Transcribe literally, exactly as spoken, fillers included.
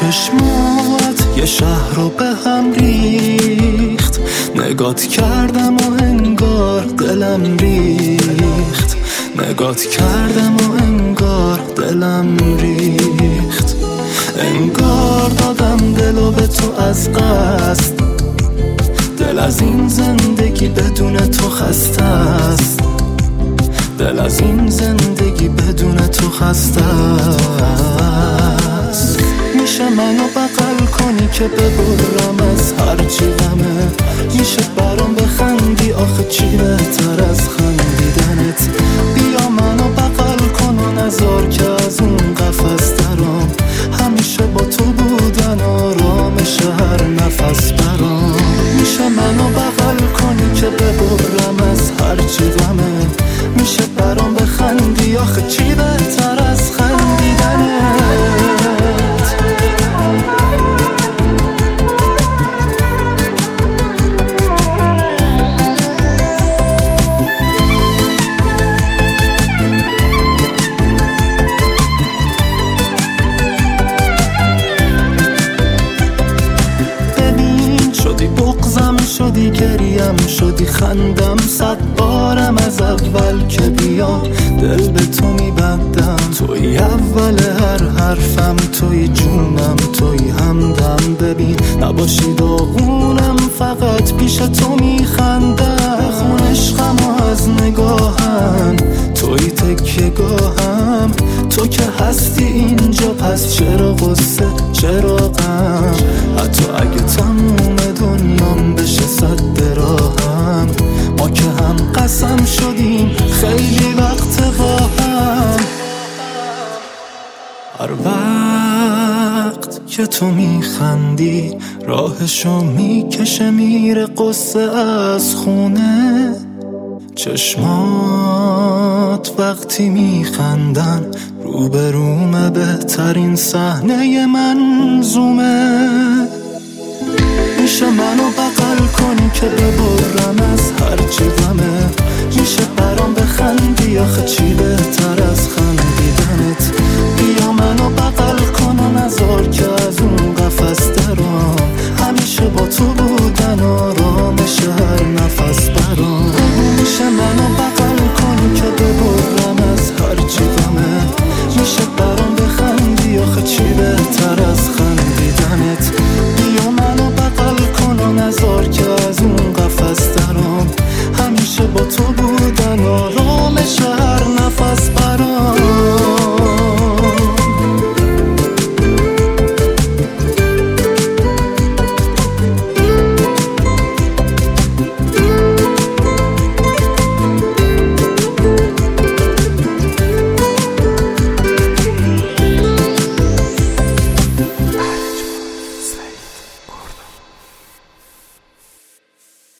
چشمات یه شهر رو به هم ریخت، نگات کردم و انگار دلم ریخت، نگات کردم و انگار دلم ریخت، انگار دادم دلو به تو از قصد، دل از این زندگی بدون تو خسته است، دل از این زندگی بدون تو خسته است. میشه منو بغل کنی که ببرم از هرچی غمه، میشه برام بخندی آخه چی بهتر از خندیدنت، بیا منو بغل کن و نذار که از اون قفس درام، همیشه با تو بودن آرامش هر نفس برام. میشه منو بغل کنی که ببرم از هرچی غمه، میشه برام بخندی آخه چی بهتر از خندیدنت. شدی گریم شدی خندم، صد بارم از اول که بیام دل به تو میبندم، توی اول هر حرفم، توی جونم، توی همدم، ببین نباشی داغونم فقط پیش تو میخندم، خون عشقم و از نگاهم، توی تکیه گاهم، تو که هستی اینجا پس چرا غصه چرا غم، حتی اگه تموم دنیام بشه صد راهم، ما که هم قسم شدیم خیلی وقت با هم، هر وقت که تو میخندی راهشو میکشه میره قصه از خونه، چشمات وقتی میخندن روبرومه بهترین صحنه منظومه. میشه منو بغل کنی که ببرم از هرچی غمه، میشه برام بخندی آخه چی بهتر از خندیدنت، بیا منو بغل کن و نذار که از اون قفس درام، همیشه با تو بودن آرامش هر نفس برام. میشه منو بغل کنی که ببرم از هرچی غمه، میشه برام بخندی آخه چی بهتر از خندیدنت، بیا منو بغل کن و نذار که